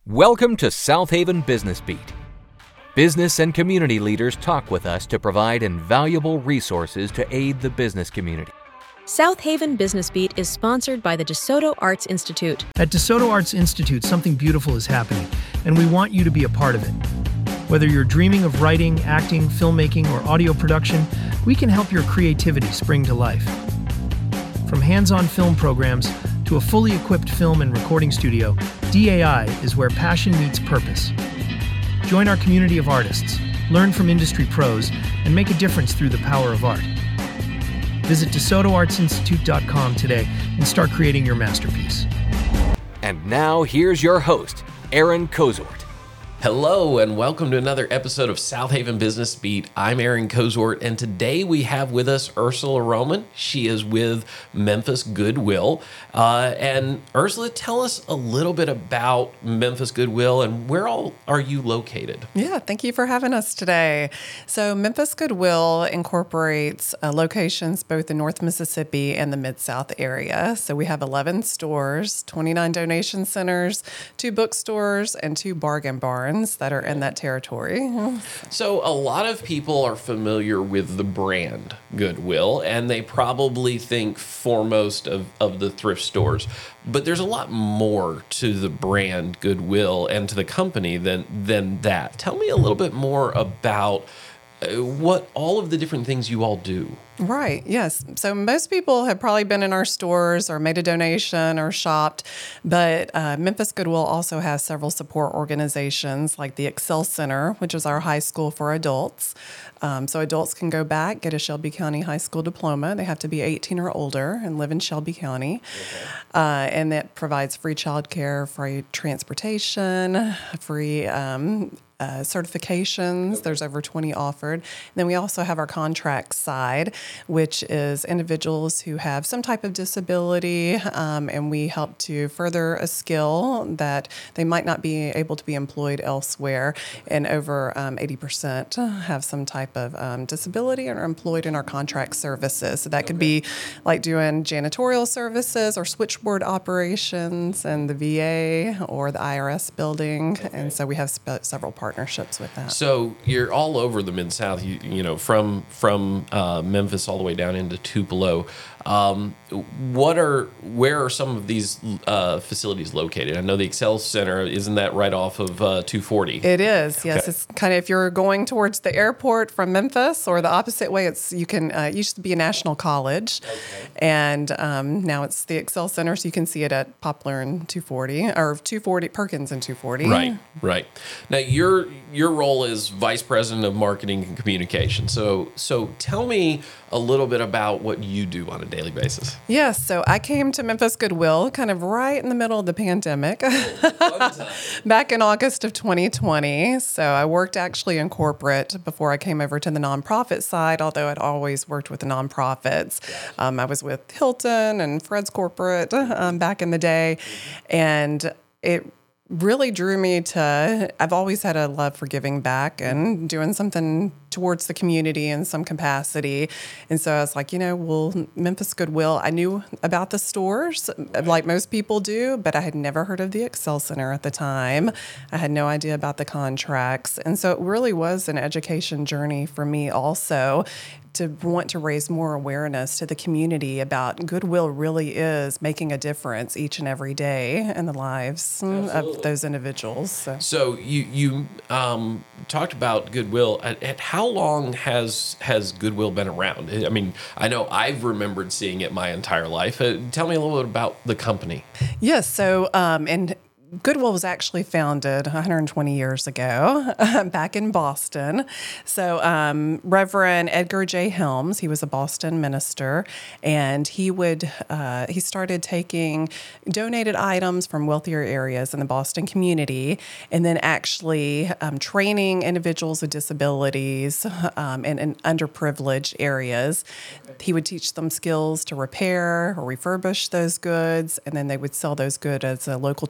Welcome to South Haven Business Beat. Business and community leaders talk with us to provide invaluable resources to aid the business community. South Haven Business Beat is sponsored by the DeSoto Arts Institute. At DeSoto Arts Institute, something beautiful is happening, and we want you to be a part of it. Whether you're dreaming of writing, acting, filmmaking, or audio production, we can help your creativity spring to life. From hands-on film programs to a fully equipped film and recording studio, DAI is where passion meets purpose. Join our community of artists, learn from industry pros, and make a difference through the power of art. Visit DeSotoArtsInstitute.com today and start creating your masterpiece. And now here's your host, Aaron Kozort. Hello and welcome to another episode of South Haven Business Beat. I'm Aaron Kozort, and today we have with us Ursula Roman. She is with Memphis Goodwill. And Ursula, tell us a little bit about Memphis Goodwill and where all are you located? Yeah, thank you for having us today. So Memphis Goodwill incorporates locations both in North Mississippi and the Mid-South area. So we have 11 stores, 29 donation centers, 2 bookstores, and 2 bargain barns that are in that territory. So a lot of people are familiar with the brand Goodwill, and they probably think foremost of the thrift stores. But there's a lot more to the brand Goodwill and to the company than that. Tell me a little bit more about what all of the different things you all do. Right, yes. So most people have probably been in our stores or made a donation or shopped, but Memphis Goodwill also has several support organizations like the Excel Center, which is our high school for adults. So adults can go back, get a Shelby County high school diploma. They have to be 18 or older and live in Shelby County. Okay. And that provides free childcare, free transportation, free certifications. Okay. There's over 20 offered. And then we also have our contract side, which is individuals who have some type of disability, and we help to further a skill that they might not be able to be employed elsewhere. And over 80% have some type of disability and are employed in our contract services. So that could be like doing janitorial services or switchboard operations in the VA or the IRS building. Okay. And so we have several partnerships with that. So you're all over the Mid-South, you know, from Memphis all the way down into Tupelo. Where are some of these facilities located? I know the Excel Center, isn't that right off of 240? It is, yes. Okay. It's kind of, if you're going towards the airport from Memphis or the opposite way, it used to be a national college. Okay. And now it's the Excel Center, so you can see it at Poplar and 240, or 240, Perkins and 240. Right. Now, your role is Vice President of Marketing and Communication. So tell me a little bit about what you do on a daily basis. Yes, so I came to Memphis Goodwill kind of right in the middle of the pandemic, back in August of 2020. So I worked actually in corporate before I came over to the nonprofit side, although I'd always worked with the nonprofits. I was with Hilton and Fred's Corporate back in the day, and it really drew me to, I've always had a love for giving back and doing something towards the community in some capacity. And so I was like, Memphis Goodwill, I knew about the stores like most people do, but I had never heard of the Excel Center at the time. I had no idea about the contracts. And so it really was an education journey for me also, to want to raise more awareness to the community about Goodwill really is making a difference each and every day in the lives of those individuals. So you talked about Goodwill. At how long has Goodwill been around? I mean, I know I've remembered seeing it my entire life. Tell me a little bit about the company. Yes, so and Goodwill was actually founded 120 years ago back in Boston. So Reverend Edgar J. Helms, he was a Boston minister, and he started taking donated items from wealthier areas in the Boston community, and then actually training individuals with disabilities in underprivileged areas. He would teach them skills to repair or refurbish those goods, and then they would sell those goods as a local church bazaar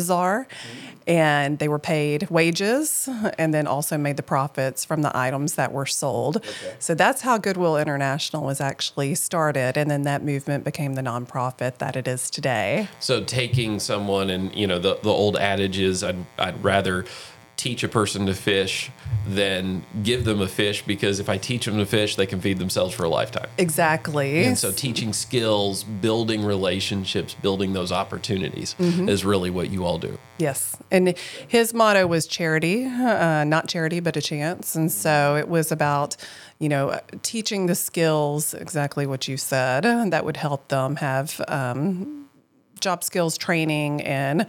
bazaar, and they were paid wages and then also made the profits from the items that were sold. Okay. So that's how Goodwill International was actually started, and then that movement became the nonprofit that it is today. So taking someone, and the old adage is, I'd rather teach a person to fish than give them a fish, because if I teach them to fish, they can feed themselves for a lifetime. Exactly. And so teaching skills, building relationships, building those opportunities is really what you all do. Yes. And his motto was charity, not charity, but a chance. And so it was about, teaching the skills, exactly what you said, that would help them have job skills training and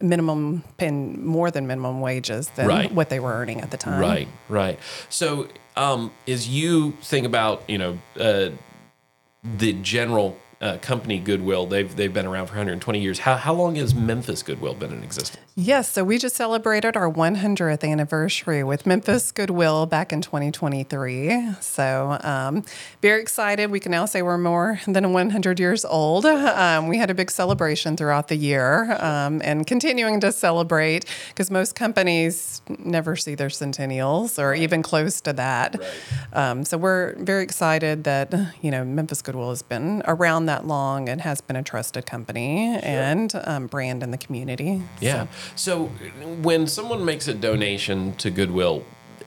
more than minimum wages than what they were earning at the time. Right. So as you think about, the general company Goodwill, they've been around for 120 years. How long has Memphis Goodwill been in existence? Yes, so we just celebrated our 100th anniversary with Memphis Goodwill back in 2023. So very excited. We can now say we're more than 100 years old. We had a big celebration throughout the year and continuing to celebrate, because most companies never see their centennials or even close to that. Right. So we're very excited that, Memphis Goodwill has been around that long and has been a trusted company and brand in the community. Yeah. So when someone makes a donation to Goodwill,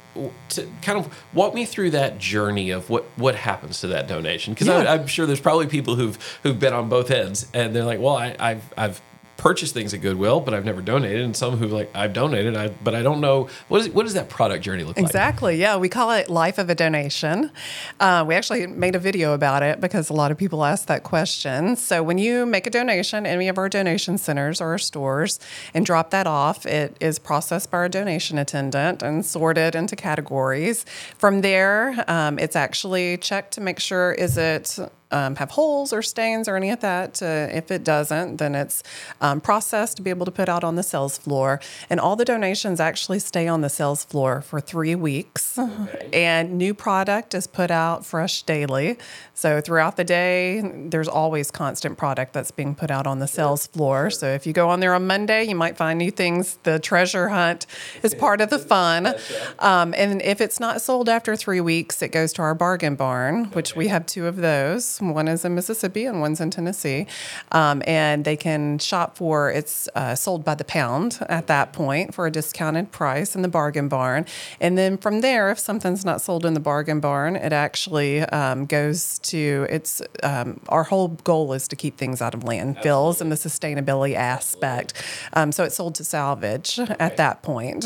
to kind of walk me through that journey of what happens to that donation, because I'm sure there's probably people who've been on both ends, and they're like, well, I've purchased things at Goodwill, but I've never donated, and some who've like, I've donated, but I don't know what does that product journey look like? Exactly. Yeah, we call it Life of a Donation. We actually made a video about it because a lot of people ask that question. So when you make a donation in any of our donation centers or our stores and drop that off, it is processed by our donation attendant and sorted into categories. From there, it's actually checked to make sure, is it have holes or stains or any of that. If it doesn't, then it's processed to be able to put out on the sales floor. And all the donations actually stay on the sales floor for 3 weeks. Okay. And new product is put out fresh daily. So throughout the day, there's always constant product that's being put out on the sales floor. So if you go on there on Monday, you might find new things. The treasure hunt is part of the fun. And if it's not sold after 3 weeks, it goes to our bargain barn, which we have 2 of those. One is in Mississippi and one's in Tennessee. And they can shop for, it's sold by the pound at that point for a discounted price in the bargain barn. And then from there, if something's not sold in the bargain barn, it actually goes to, it's our whole goal is to keep things out of landfills and the sustainability aspect. So it's sold to salvage at that point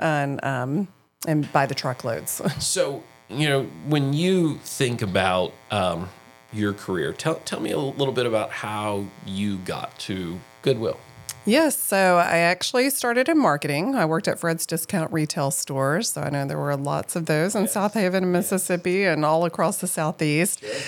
and by the truckloads. So, when you think about your career, tell me a little bit about how you got to Goodwill. Yes, so I actually started in marketing. I worked at Fred's Discount Retail Stores, so I know there were lots of those in South Haven, Mississippi, and all across the Southeast. Sure.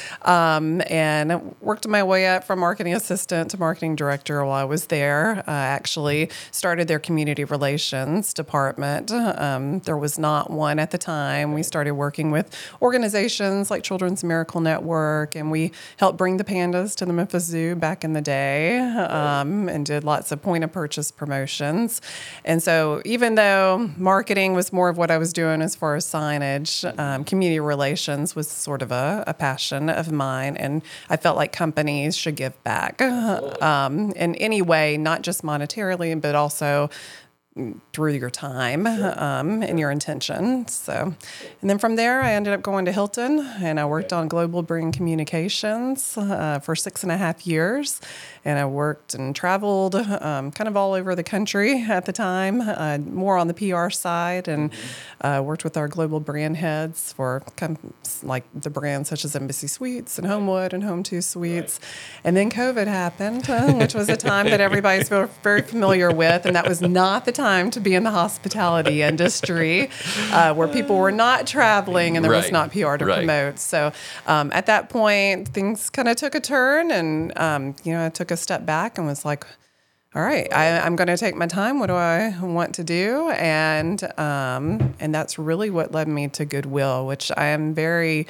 And worked my way up from marketing assistant to marketing director while I was there. I actually started their community relations department. There was not one at the time. We started working with organizations like Children's Miracle Network, and we helped bring the pandas to the Memphis Zoo back in the day, and did lots of point-of-purchase promotions. And so even though marketing was more of what I was doing as far as signage, community relations was sort of a passion of mine, and I felt like companies should give back in any way, not just monetarily, but also through your time and your intention. So, and then from there, I ended up going to Hilton, and I worked on global brand communications for 6.5 years. And I worked and traveled kind of all over the country at the time, more on the PR side, and worked with our global brand heads for like the brands such as Embassy Suites and Homewood and Home2 Suites. And then COVID happened, which was a time that everybody's very familiar with, and that was not the time to be in the hospitality industry, where people were not traveling and there was not PR to promote. So at that point, things kind of took a turn, and I took a step back and was like, all right, I'm going to take my time. What do I want to do? And that's really what led me to Goodwill, which I am very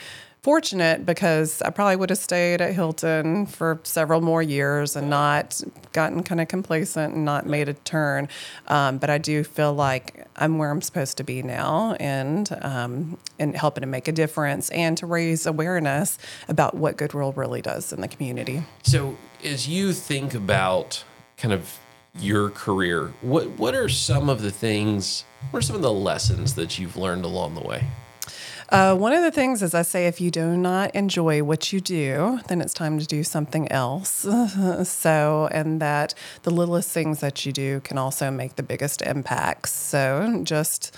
fortunate because I probably would have stayed at Hilton for several more years and not gotten kind of complacent and not made a turn. But I do feel like I'm where I'm supposed to be now, and helping to make a difference and to raise awareness about what Goodwill really does in the community. So as you think about kind of your career, what are some of the lessons that you've learned along the way? One of the things is I say, if you do not enjoy what you do, then it's time to do something else. And that the littlest things that you do can also make the biggest impacts. So just,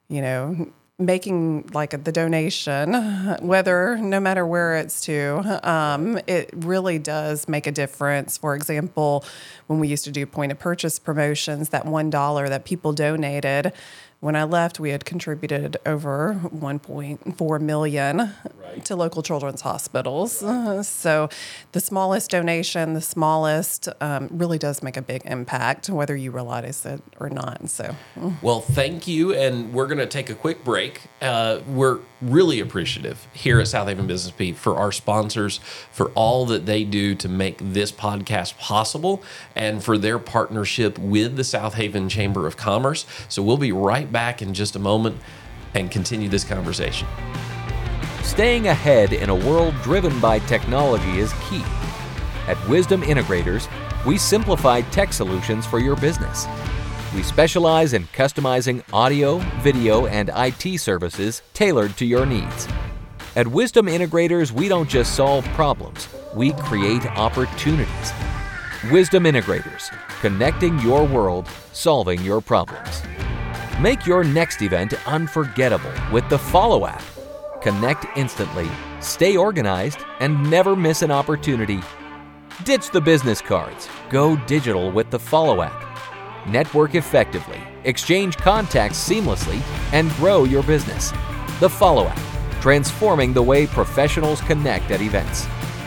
making like the donation, no matter where it's to, it really does make a difference. For example, when we used to do point of purchase promotions, that $1 that people donated, when I left, we had contributed over $1.4 million to local children's hospitals. So the smallest donation, really does make a big impact, whether you realize it or not. So, well, thank you. And we're going to take a quick break. We're really appreciative here at South Haven Business Beat for our sponsors, for all that they do to make this podcast possible, and for their partnership with the South Haven Chamber of Commerce. So we'll be right back in just a moment and continue this conversation. Staying ahead in a world driven by technology is key. At Wisdom Integrators, we simplify tech solutions for your business. We specialize in customizing audio, video, and IT services tailored to your needs. At Wisdom Integrators, we don't just solve problems, we create opportunities. Wisdom Integrators, connecting your world, solving your problems. Make your next event unforgettable with the Follow app. Connect instantly, stay organized, and never miss an opportunity. Ditch the business cards. Go digital with the Follow app. Network effectively, exchange contacts seamlessly, and grow your business. The Follow app, transforming the way professionals connect at events.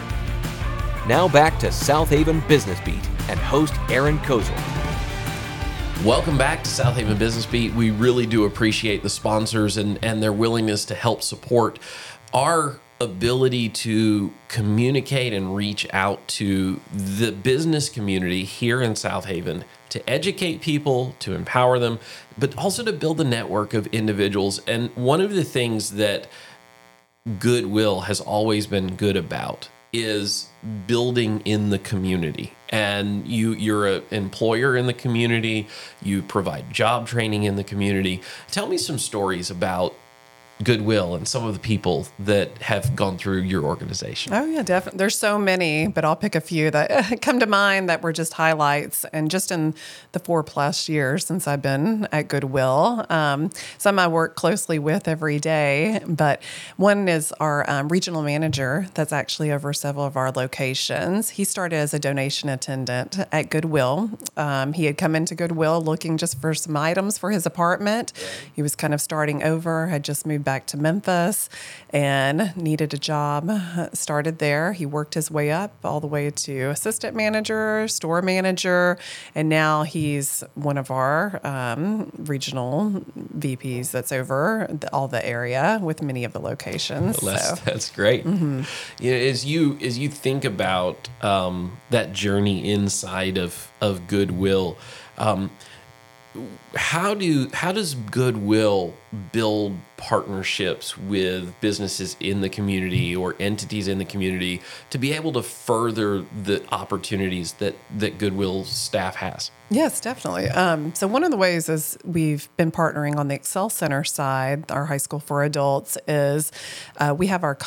Now back to South Haven Business Beat and host Aaron Kozel. Welcome back to South Haven Business Beat. We really do appreciate the sponsors and their willingness to help support our ability to communicate and reach out to the business community here in South Haven, to educate people, to empower them, but also to build a network of individuals. And one of the things that Goodwill has always been good about is building in the community. And you're an employer in the community, you provide job training in the community. Tell me some stories about Goodwill and some of the people that have gone through your organization. Oh, yeah, definitely. There's so many, but I'll pick a few that come to mind that were just highlights. And just in the 4+ years since I've been at Goodwill, some I work closely with every day, but one is our regional manager that's actually over several of our locations. He started as a donation attendant at Goodwill. He had come into Goodwill looking just for some items for his apartment. He was kind of starting over, had just moved back to Memphis and needed a job. Started there. He worked his way up all the way to assistant manager, store manager, and now he's one of our regional VPs that's over all the area with many of the locations. Well, that's great. Mm-hmm. As you think about that journey inside of Goodwill, how does Goodwill build partnerships with businesses in the community or entities in the community to be able to further the opportunities that Goodwill staff has? Yes, definitely. So one of the ways is we've been partnering on the Excel Center side, our high school for adults, is we have our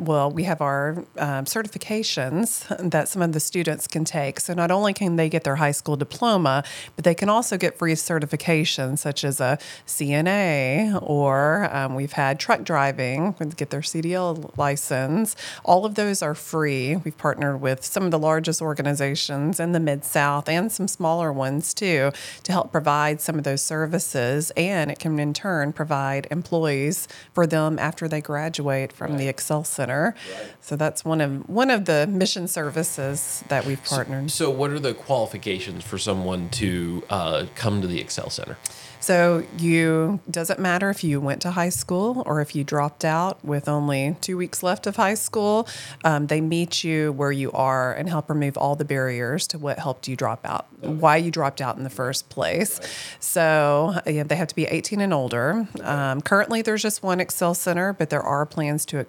certifications that some of the students can take. So not only can they get their high school diploma, but they can also get free certifications such as a CNA, or we've had truck driving, get their CDL license. All of those are free. We've partnered with some of the largest organizations in the Mid-South and some smaller ones too, to help provide some of those services, and it can in turn provide employees for them after they graduate from the Excel Center. Right. So that's one of the mission services that we've partnered. So what are the qualifications for someone to come to the Excel Center? So doesn't matter if you went to high high school, or if you dropped out with only 2 weeks left of high school, they meet you where you are and help remove all the barriers to what helped you drop out, why you dropped out in the first place. So they have to be 18 and older. Currently, there's just one Excel Center, but there are plans to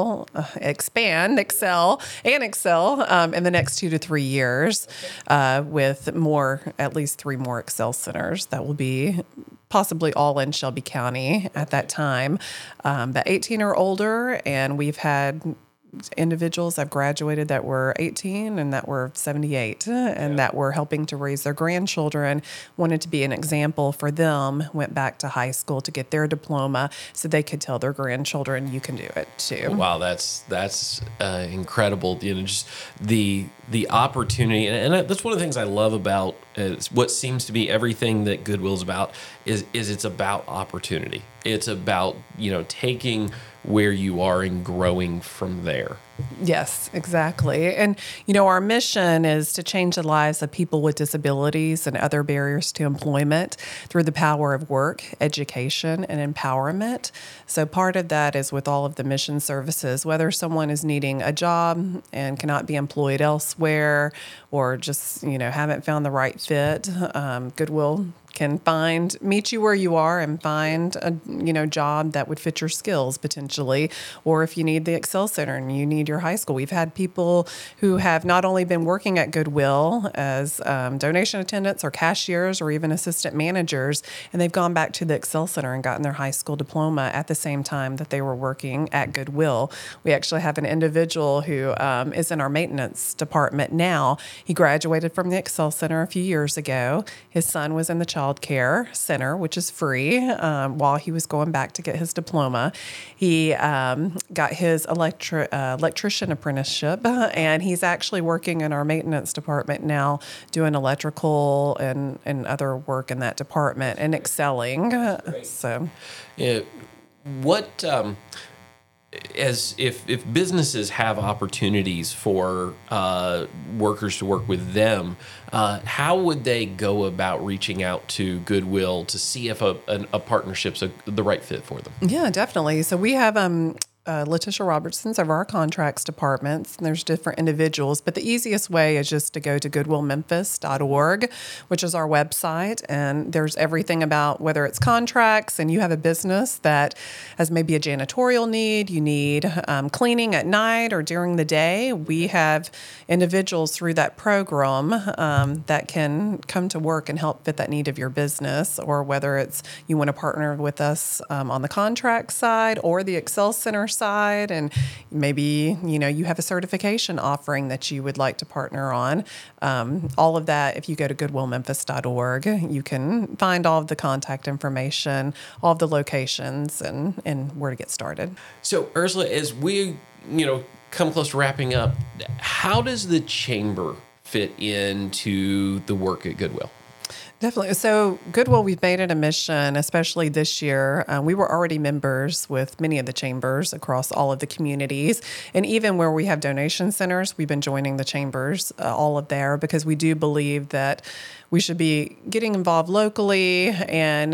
expand Excel in the next 2 to 3 years with at least 3 more Excel Centers that will be possibly all in Shelby County at that time. But 18 or older, and we've had individuals have graduated that were 18 and that were 78 and that were helping to raise their grandchildren, wanted to be an example for them, went back to high school to get their diploma so they could tell their grandchildren, you can do it too. Wow, that's incredible. Just the opportunity, and that's one of the things I love about what seems to be everything that Goodwill's about is it's about opportunity. It's about taking where you are and growing from there. Yes, exactly. And, our mission is to change the lives of people with disabilities and other barriers to employment through the power of work, education, and empowerment. So part of that is with all of the mission services, whether someone is needing a job and cannot be employed elsewhere or just, haven't found the right fit, Goodwill can meet you where you are and find a job that would fit your skills potentially. Or if you need the Excel Center and you need your high school, we've had people who have not only been working at Goodwill as donation attendants or cashiers or even assistant managers, and they've gone back to the Excel Center and gotten their high school diploma at the same time that they were working at Goodwill. We actually have an individual who is in our maintenance department now. He graduated from the Excel Center a few years ago. His son was in the child care center, which is free, while he was going back to get his diploma. He got his electrician apprenticeship, and he's actually working in our maintenance department now, doing electrical and other work in that department and excelling. So, what as if businesses have opportunities for workers to work with them, how would they go about reaching out to Goodwill to see if a partnership's the right fit for them? Yeah, definitely. So we have Letitia Robertson's of our contracts departments, and there's different individuals, but the easiest way is just to go to goodwillmemphis.org, which is our website, and there's everything about whether it's contracts and you have a business that has maybe a janitorial need, you need cleaning at night or during the day. We have individuals through that program that can come to work and help fit that need of your business, or whether it's you want to partner with us on the contract side or the Excel Center side, and maybe you have a certification offering that you would like to partner on. All of that, if you go to goodwillmemphis.org, you can find all of the contact information, all of the locations, and where to get started. So Ursula, as we come close to wrapping up, how does the chamber fit into the work at Goodwill? Definitely. So Goodwill, we've made it a mission, especially this year. We were already members with many of the chambers across all of the communities. And even where we have donation centers, we've been joining the chambers all of there, because we do believe that we should be getting involved locally and,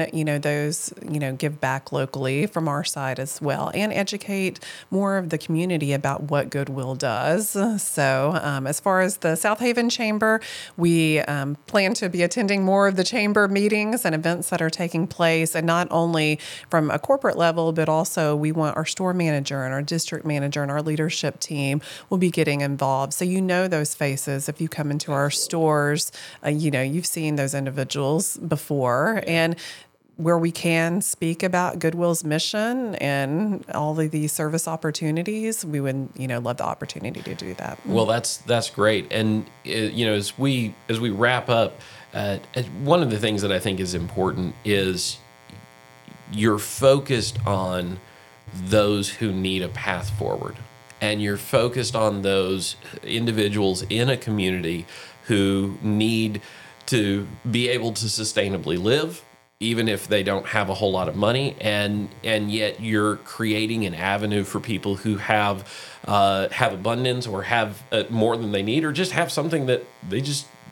give back locally from our side as well, and educate more of the community about what Goodwill does. So as far as the South Haven Chamber, we plan to be attending more of the chamber meetings and events that are taking place, and not only from a corporate level, but also we want our store manager and our district manager and our leadership team will be getting involved. So those faces if you come into our stores, you've seen those individuals before, and where we can speak about Goodwill's mission and all of these service opportunities, we would, love the opportunity to do that. Well, that's great. And as we wrap up, one of the things that I think is important is you're focused on those who need a path forward, and you're focused on those individuals in a community who need to be able to sustainably live, even if they don't have a whole lot of money, and yet you're creating an avenue for people who have abundance or have more than they need, or just have something that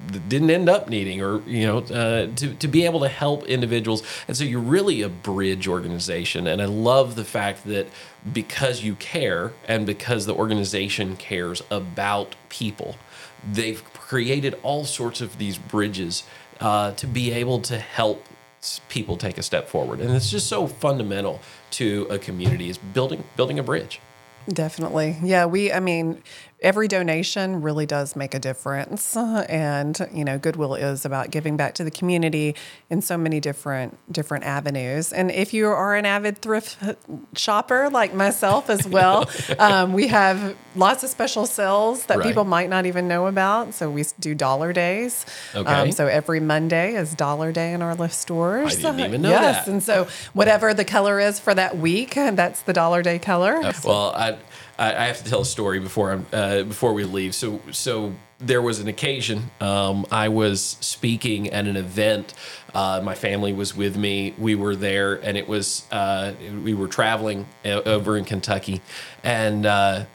didn't end up needing, or to be able to help individuals. And so you're really a bridge organization. And I love the fact that because you care and because the organization cares about people, they've created all sorts of these bridges to be able to help people take a step forward. And it's just so fundamental to a community, is building a bridge. Definitely. Yeah, every donation really does make a difference. And, Goodwill is about giving back to the community in so many different avenues. And if you are an avid thrift shopper like myself as well, we have lots of special sales that people might not even know about. So we do Dollar Days. Okay. So every Monday is Dollar Day in our Lyft stores. I didn't even know that. And so whatever the color is for that week, that's the Dollar Day color. Well, I have to tell a story before we leave. So there was an occasion. I was speaking at an event. My family was with me. We were there, and it was we were traveling over in Kentucky, and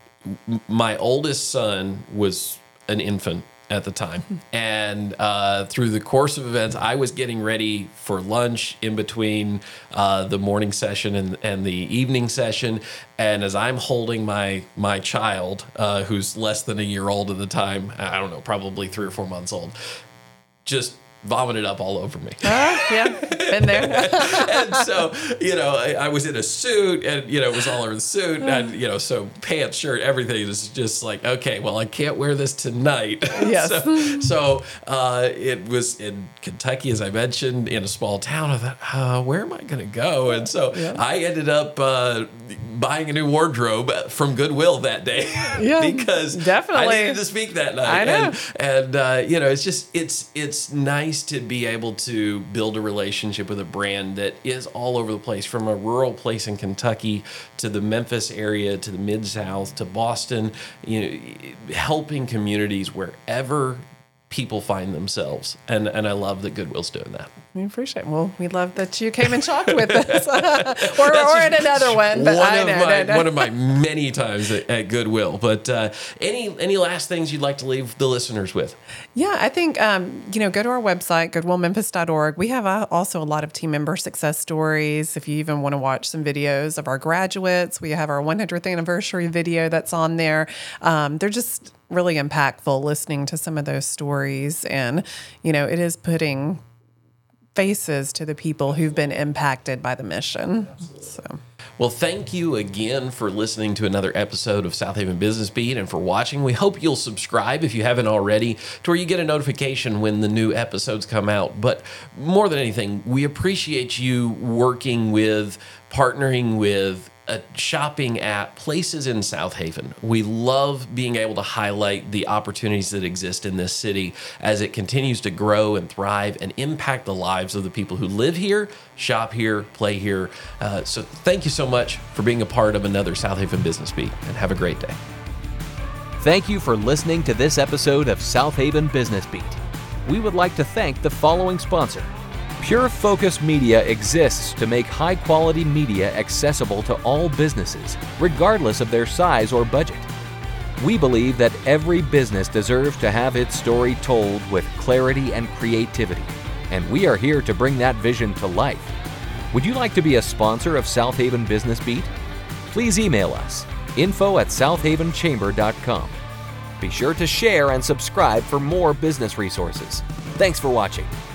my oldest son was an infant at the time. And through the course of events, I was getting ready for lunch in between the morning session and the evening session. And as I'm holding my child, who's less than a year old at the time, I don't know, probably 3 or 4 months old, just vomited up all over me. Yeah, been there. And so, I was in a suit, and, it was all over the suit, and, so pants, shirt, everything is just like, okay, well, I can't wear this tonight. Yes. So it was in Kentucky, as I mentioned, in a small town. I thought, where am I going to go? And so I ended up buying a new wardrobe from Goodwill that day. Yeah, because definitely. I needed to speak that night. I know. And it's nice to be able to build a relationship with a brand that is all over the place, from a rural place in Kentucky to the Memphis area to the Mid-South to Boston, helping communities wherever people find themselves. And I love that Goodwill's doing that. We appreciate it. Well, we love that you came and talked with us. or at another one. But one of my many times at Goodwill. But any last things you'd like to leave the listeners with? Yeah, I think, go to our website, goodwillmemphis.org. We have also a lot of team member success stories. If you even want to watch some videos of our graduates, we have our 100th anniversary video that's on there. They're just really impactful, listening to some of those stories. And, it is putting faces to the people who've been impacted by the mission. So. Well, thank you again for listening to another episode of South Haven Business Beat, and for watching. We hope you'll subscribe if you haven't already, to where you get a notification when the new episodes come out. But more than anything, we appreciate you working with, partnering with, shopping at places in South Haven. We love being able to highlight the opportunities that exist in this city as it continues to grow and thrive and impact the lives of the people who live here, shop here, play here. So thank you so much for being a part of another South Haven Business Beat, and have a great day. Thank you for listening to this episode of South Haven Business Beat. We would like to thank the following sponsor. Pure Focus Media exists to make high-quality media accessible to all businesses, regardless of their size or budget. We believe that every business deserves to have its story told with clarity and creativity, and we are here to bring that vision to life. Would you like to be a sponsor of South Haven Business Beat? Please email us, info@southavenchamber.com. Be sure to share and subscribe for more business resources. Thanks for watching.